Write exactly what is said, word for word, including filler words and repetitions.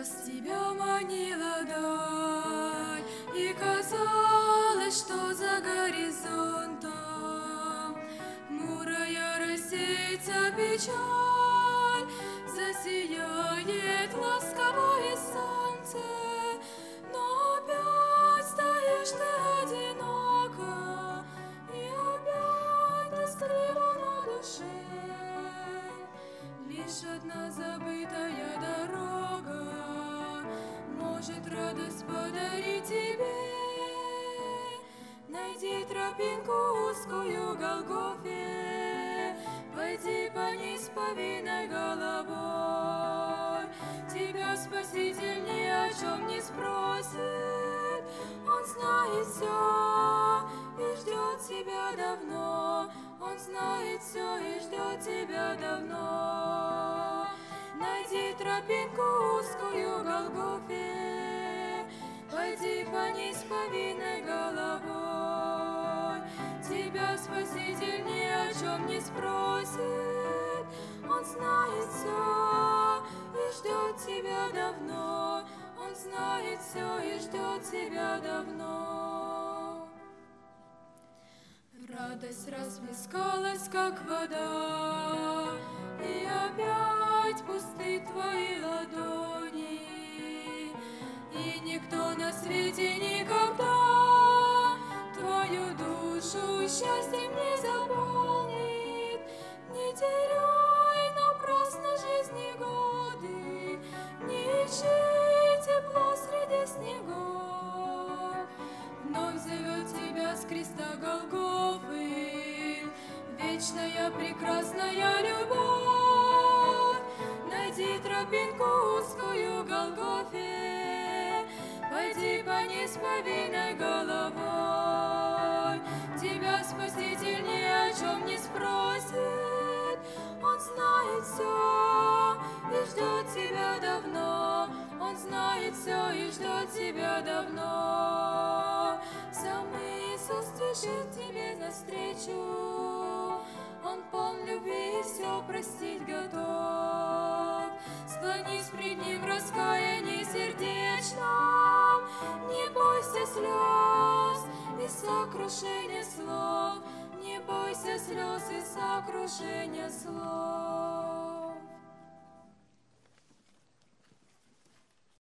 раз тебя манила даль, и казалось, что за горизонтом хмурая рассеется печаль, засияет ласковое солнце, но опять стоишь ты одиноко, и опять тоскливо на душе. Лишь одна забытая дорога может радость подарить тебе. Найди тропинку узкую Голгофе, пойди по ней с повинной головой. Тебя Спаситель ни о чем не спросит, Он знает все и ждет тебя давно. Он знает все и ждет тебя давно. Найди тропинку узкую Голгофе, пойди по ней с повинной головой. Тебя Спаситель ни о чем не спросит, Он знает все и ждет тебя давно. Он знает все и ждет тебя давно. Радость расплескалась, как вода, и опять пусты твои ладони, и никто на свете никогда твою душу счастьем не заполнит. Не теряй напрасно жизни годы, не ищи тепло среди снегов. Вновь зовет тебя с креста Голгофы вечная прекрасная любовь. Найди тропинку узкую Голгофе, пойди по ней с повинной головой. Тебя Спаситель ни о чем не спросит, Он знает все и ждет тебя давно. Он знает все и ждет тебя давно. Сам Иисус спешит тебе навстречу, Он полн любви и все простить готов. Склонись пред Ним в раскаянии сердечном, не бойся слез и сокрушения слов, не бойся слез и сокрушения слов.